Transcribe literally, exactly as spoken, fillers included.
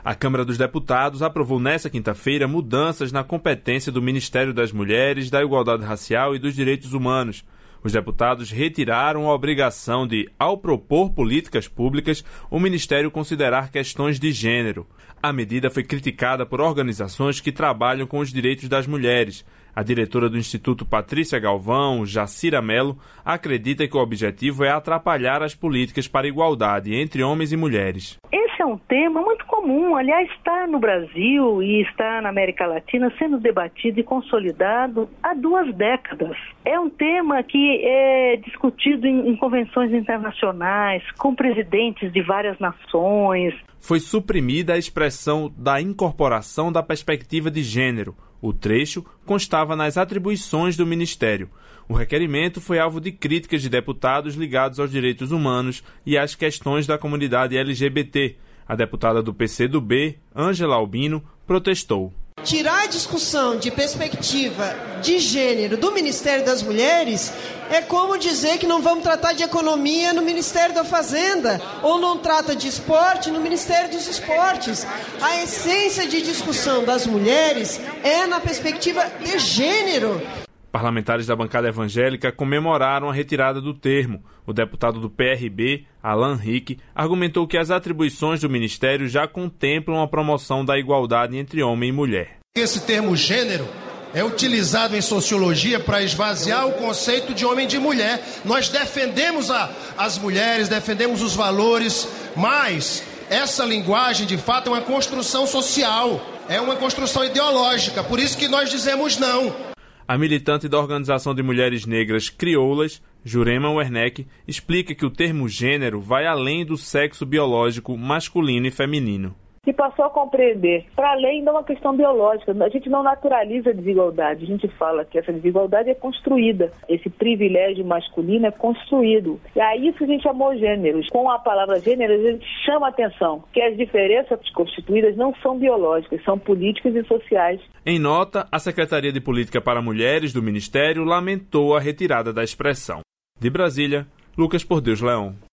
A Câmara dos Deputados aprovou nesta quinta-feira mudanças na competência do Ministério das Mulheres, da Igualdade Racial e dos Direitos Humanos. Os deputados retiraram a obrigação de, ao propor políticas públicas, o Ministério considerar questões de gênero. A medida foi criticada por organizações que trabalham com os direitos das mulheres. A diretora do Instituto Patrícia Galvão, Jacira Mello, acredita que o objetivo é atrapalhar as políticas para a igualdade entre homens e mulheres. Esse é um tema muito comum, aliás, está no Brasil e está na América Latina sendo debatido e consolidado há duas décadas. É um tema que é discutido em, em convenções internacionais, com presidentes de várias nações. Foi suprimida a expressão da incorporação da perspectiva de gênero. O trecho constava nas atribuições do Ministério. O requerimento foi alvo de críticas de deputados ligados aos direitos humanos e às questões da comunidade L G B T. A deputada do P C do B, Ângela Albino, protestou. Tirar a discussão de perspectiva de gênero do Ministério das Mulheres é como dizer que não vamos tratar de economia no Ministério da Fazenda ou não trata de esporte no Ministério dos Esportes. A essência de discussão das mulheres é na perspectiva de gênero. Parlamentares da bancada evangélica comemoraram a retirada do termo. O deputado do P R B, Alan Rick, argumentou que as atribuições do Ministério já contemplam a promoção da igualdade entre homem e mulher. Esse termo gênero é utilizado em sociologia para esvaziar o conceito de homem e de mulher. Nós defendemos a, as mulheres, defendemos os valores, mas essa linguagem, de fato, é uma construção social, é uma construção ideológica, por isso que nós dizemos não. A militante da Organização de Mulheres Negras Crioulas, Jurema Werneck, explica que o termo gênero vai além do sexo biológico masculino e feminino. E passou a compreender, para além de uma questão biológica, a gente não naturaliza a desigualdade, a gente fala que essa desigualdade é construída, esse privilégio masculino é construído. E a isso a gente chamou gêneros. Com a palavra gênero, a gente chama a atenção que as diferenças constituídas não são biológicas, são políticas e sociais. Em nota, a Secretaria de Política para Mulheres do Ministério lamentou a retirada da expressão. De Brasília, Lucas Por Deus Leão.